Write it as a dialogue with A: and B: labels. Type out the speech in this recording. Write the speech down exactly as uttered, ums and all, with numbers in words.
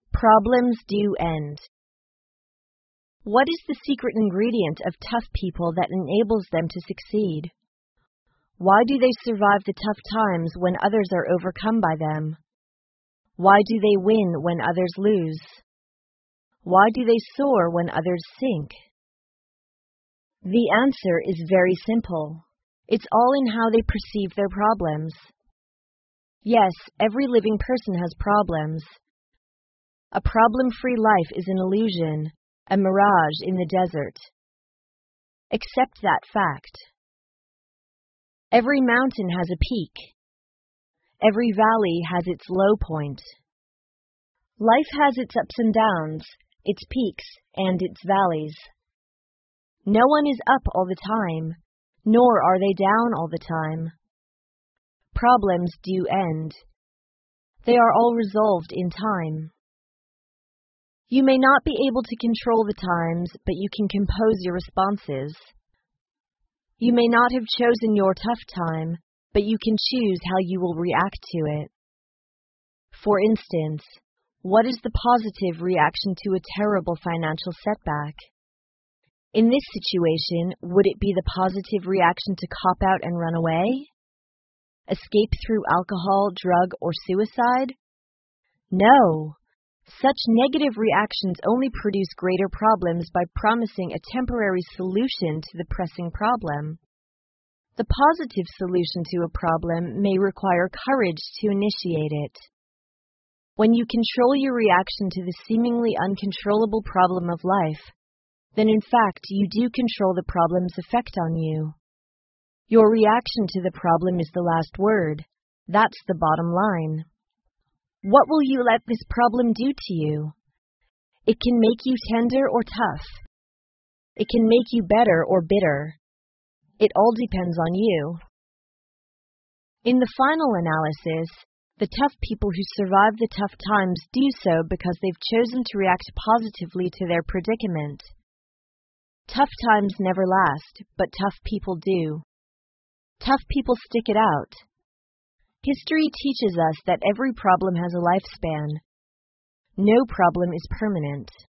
A: Problems do end. What is the secret ingredient of tough people that enables them to succeed? Why do they survive the tough times when others are overcome by them? Why do they win when others lose? Why do they soar when others sink? The answer is very simple. It's all in how they perceive their problems. Yes, every living person has problems. A problem-free life is an illusion, a mirage in the desert. Accept that fact. Every mountain has a peak. Every valley has its low point. Life has its ups and downs, its peaks and its valleys. No one is up all the time, nor are they down all the time. Problems do end. They are all resolved in time. You may not be able to control the times, but you can compose your responses. You may not have chosen your tough time, but you can choose how you will react to it. For instance, what is the positive reaction to a terrible financial setback? In this situation, would it be the positive reaction to cop out and run away? Escape through alcohol, drug, or suicide? No. Such negative reactions only produce greater problems by promising a temporary solution to the pressing problem. The positive solution to a problem may require courage to initiate it. When you control your reaction to the seemingly uncontrollable problem of life, then in fact you do control the problem's effect on you. Your reaction to the problem is the last word. That's the bottom line. What will you let this problem do to you? It can make you tender or tough. It can make you better or bitter. It all depends on you. In the final analysis, the tough people who survive the tough times do so because they've chosen to react positively to their predicament. Tough times never last, but tough people do. Tough people stick it out. History teaches us that every problem has a lifespan. No problem is permanent.